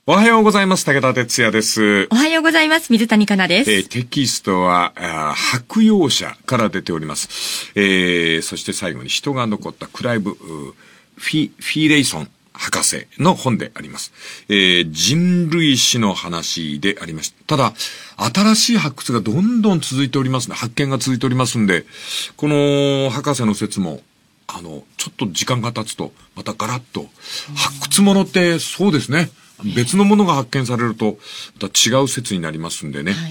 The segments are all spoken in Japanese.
おはようございます。武田哲也です。 おはようございます。水谷香奈です。 テキストは白洋社から出ております。そして最後に人が残ったクライブフィレイソン博士の本であります。人類史の話でありました。ただ、新しい発掘がどんどん続いておりますね。発見が続いておりますんで、この博士の説も、ちょっと時間が経つと、またガラッと、発掘物ってそうですね。別のものが発見されると、また違う説になりますんでね。はい、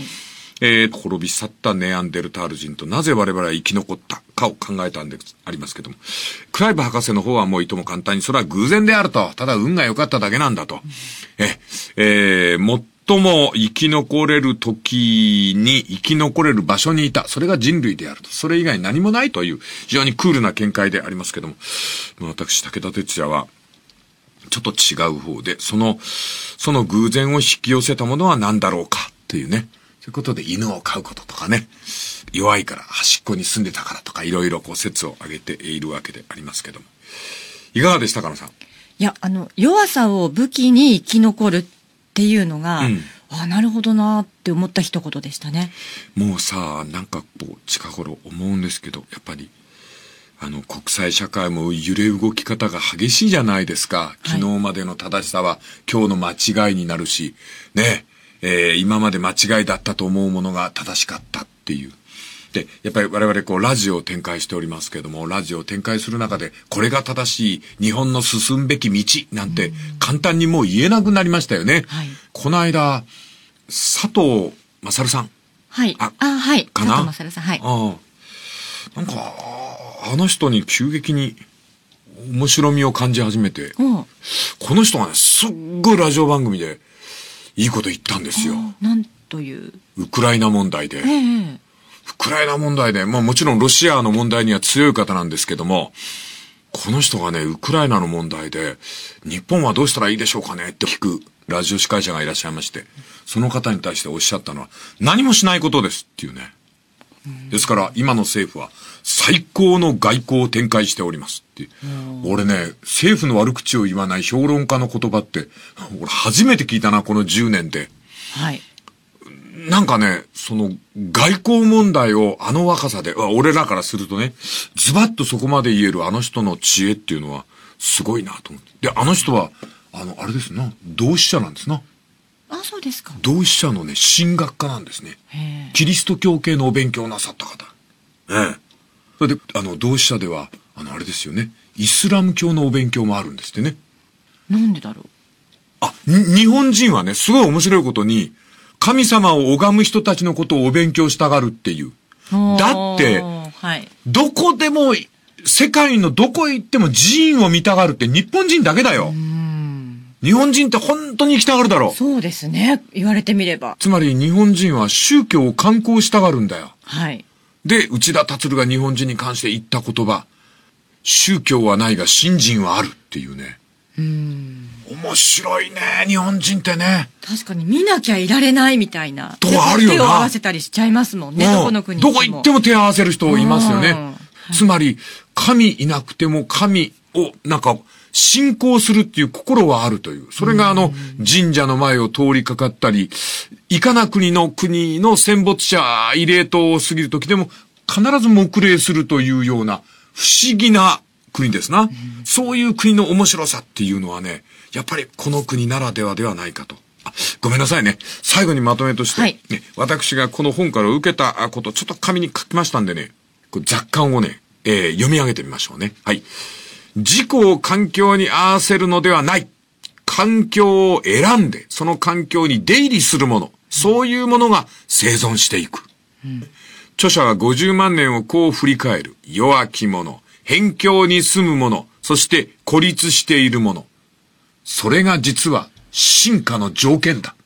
滅び去ったネアンデルタール人となぜ我々は生き残ったかを考えたんでありますけども。クライブ博士の方はもういとも簡単に、それは偶然であると。ただ運が良かっただけなんだと。最も生き残れる時に生き残れる場所にいた。それが人類であると。それ以外何もないという非常にクールな見解でありますけども。私、武田哲也は、ちょっと違う方で、その偶然を引き寄せたものは何だろうかというね。そういうことで犬を飼うこととかね。弱いから端っこに住んでたからとかいろいろ説を挙げているわけでありますけども。いかがでしたか、さん。 いや、弱さを武器に生き残るっていうのが、なるほどなって思った一言でしたね。 もうさ、なんか近頃思うんですけど、やっぱり、国際社会も揺れ動き方が激しいじゃないですか。昨日までの正しさは今日の間違いになるし、ね、今まで間違いだったと思うものが正しかったっていう。で、やっぱり我々ラジオを展開しておりますけども、ラジオを展開する中で、これが正しい日本の進むべき道なんて簡単にもう言えなくなりましたよね。はい、この間、佐藤勝さん。 はい。はい。 かな？ 佐藤勝さん。はい。 なんか、あの人に急激に面白みを感じ始めて、この人がね、すっごいラジオ番組でいいこと言ったんですよ。 なんという。 ウクライナ問題で。ウクライナ問題で、もちろんロシアの問題には強い方なんですけども、この人がね、ウクライナの問題で、日本はどうしたらいいでしょうかねって聞くラジオ司会者がいらっしゃいまして、その方に対しておっしゃったのは、何もしないことですっていうね。ですから、今の政府は最高の外交を展開しておりますって。俺ね、政府の悪口を言わない評論家の言葉って、俺初めて聞いたな、この10年で。 はい。 なんかね、外交問題をあの若さで、俺らからするとね、ズバッとそこまで言えるあの人の知恵っていうのは、すごいなと思って。で、あの人は、あれですな、同志社なんですな。 そうですか。 同志社のね、神学家なんですね。キリスト教系のお勉強をなさった方。それで、同志社では、あれですよね。イスラム教のお勉強もあるんですってね。 なんでだろう。日本人はね、すごい面白いことに、神様を拝む人たちのことをお勉強したがるっていう。だって、 はい、 どこでも、世界のどこへ行っても寺院を見たがるって日本人だけだよ。日本人って本当に行きたがるだろう。 そうですね。言われてみれば。 つまり日本人は宗教を観光したがるんだよ。 はい。で、 内田達が日本人に関して言った言葉。宗教はないが信心はあるっていうね。面白いね、日本人ってね。 確かに見なきゃいられないみたいな。 とあるよな。 手を合わせたりしちゃいますもんね、どこの国にも。 どこ行っても手を合わせる人いますよね。つまり、神いなくても神を信仰するっていう心はあるという。それが神社の前を通りかかったり、いかな国の戦没者慰霊塔を過ぎるときでも必ず黙礼するというような不思議な国ですな。そういう国の面白さっていうのはね、やっぱりこの国ならではではないかと。ごめんなさいね。最後にまとめとして、私がこの本から受けたこと、ちょっと紙に書きましたんでね、雑感をね、読み上げてみましょうね。はい。自己を環境に合わせるのではない。環境を選んで、その環境に出入りするもの。そういうものが生存していく。著者は50万年をこう振り返る。弱き者、辺境に住む者、そして孤立している者。それが実は進化の条件だ。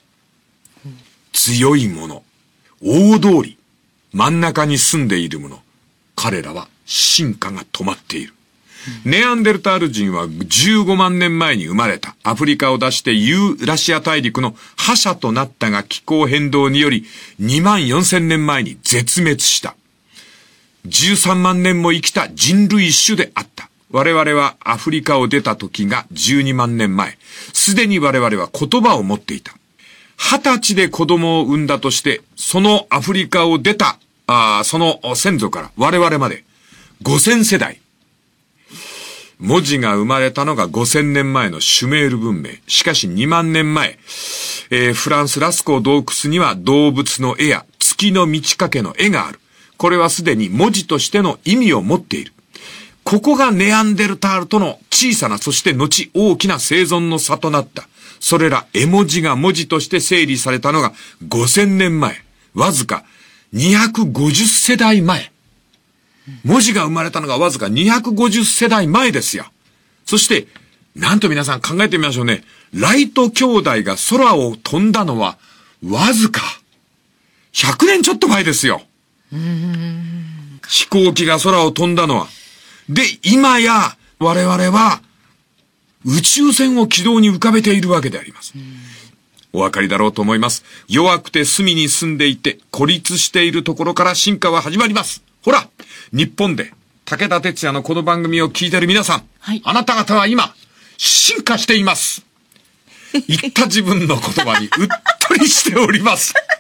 強い者、大通り、真ん中に住んでいる者。彼らは進化が止まっている。ネアンデルタール人は15万年前に生まれた。アフリカを出してユーラシア大陸の覇者となったが気候変動により2万4千年前に絶滅した。13万年も生きた人類種であった。 我々はアフリカを出た時が12万年前。すでに我々は言葉を持っていた。20歳で子供を産んだとして、そのアフリカを出た、その先祖から我々まで5000世代。文字が生まれたのが5000年前のシュメール文明。しかし2万年前、フランスラスコー洞窟には動物の絵や月の満ち欠けの絵がある。これはすでに文字としての意味を持っている。ここがネアンデルタールとの小さな、そして後大きな生存の差となった。それら絵文字が文字として整理されたのが5000年前。わずか250世代前。文字が生まれたのがわずか250世代前ですよ。そして、なんと皆さん考えてみましょうね。ライト兄弟が空を飛んだのはわずか100年ちょっと前ですよ。飛行機が空を飛んだのは。で、今や我々は宇宙船を軌道に浮かべているわけであります。お分かりだろうと思います。弱くて隅に住んでいて孤立しているところから進化は始まります。ほら、日本で武田鉄矢のこの番組を聞いている皆さん、はい、あなた方は今進化しています。言った自分の言葉にうっとりしております。